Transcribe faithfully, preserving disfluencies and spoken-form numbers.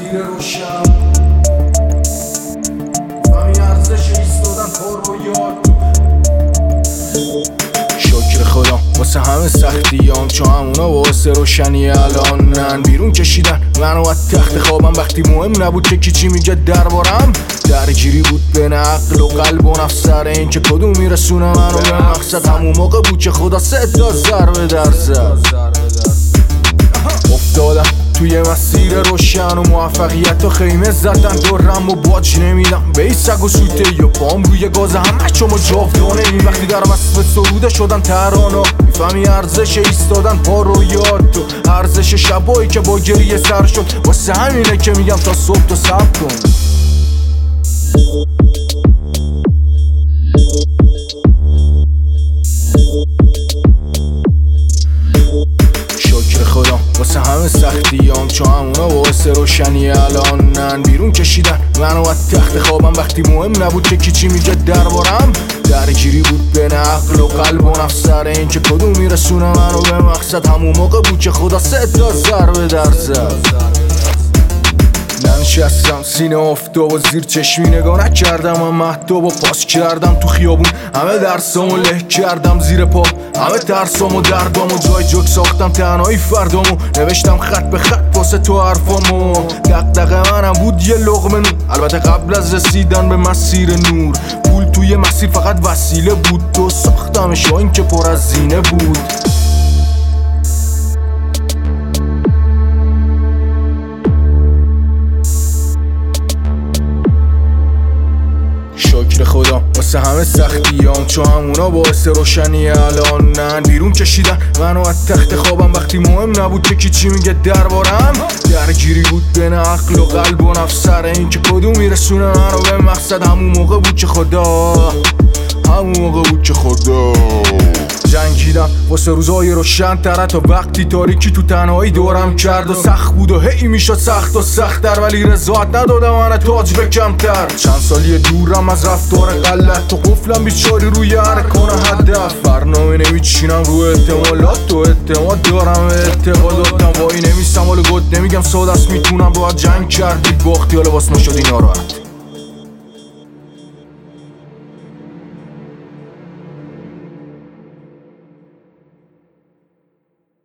مسیر روشن فهمی ارزش ایستادن پر رو یاد. شکر خدا واسه همه سختیام، چون همونا واسه روشنی الانن. بیرون کشیدن منو از تخت خوابم وقتی مهم نبود که کی چی میگه دربارم. درگیری بود بین عقل و قلب و نفس سر این که کدوم میرسونه منو به مقصد. همون موقع بود که خدا سه تا ضربه در زد. افتادم توی مسیر روشن و موفقیت و خیمه زدن دورم و باج نمیدم به این سگ و سوته یا پام روی گاز همه چما جاودانه. این وقتی در وصف سروده شدن ترانا میفهمی ارزش ایستادن پا رو یاد تو، ارزش شبایی که با گریه سر شد. واسه همینه که میگم تا صبح تو صبر کن. شکر خدا واسه همه سختیام، چون همونا واسه روشنی الانن. بیرون کشیدن منو از تخت خوابم وقتی مهم نبود که کی چی میگه دربارم. درگیری بود بین عقل و قلب و نفس سر این که کدوم میرسونه منو به مقصد. همون موقع بود که خدا سه تا ضربه در زد. ننشستم سینه افتاب و زیر چشمی نگاه نکردم، من مهتاب و پاس کردم تو خیابون. همه درسامو له کردم زیر پا، همه ترسامو دردامو جای جک ساختم تنهایی فردامو. نوشتم خط به خط واسه تو حرفامو. دغدغه منم بود یه لقمه نون، البته قبل از رسیدن به مسیر نور. پول توی مسیر فقط وسیله بود، تو ساختمش این که پر از زینه بود. شکر خدا واسه همه سختیام، چون همونا واسه روشنی الانن. بیرون کشیدن منو از تخت خوابم وقتی مهم نبود که کی چی میگه دربارم. درگیری بود بین عقل و قلب و نفس سر این که کدوم میرسونه منو به مقصد. همون موقع بود که خدا همون موقع بود که خدا جنگیدم واسه روزای روشن تره تا وقتی تاریکی تو تنهایی دورم کرد و سخت بود و هی میشد سخت و سخت‌تر، ولی رضایت ندادم من تاج به کمتر. چند سالی دورم از رفتار غلط تو قفلم بیچاری روی ارکان هدف. برنامه نمیچینم رو احتمالات تو اعتماد دارم اعتقاداتم. وای نمیستم حال گد نمیگم ساده است، میتونم باید جنگ کردی باختی حالا باس نشدی ناراحت.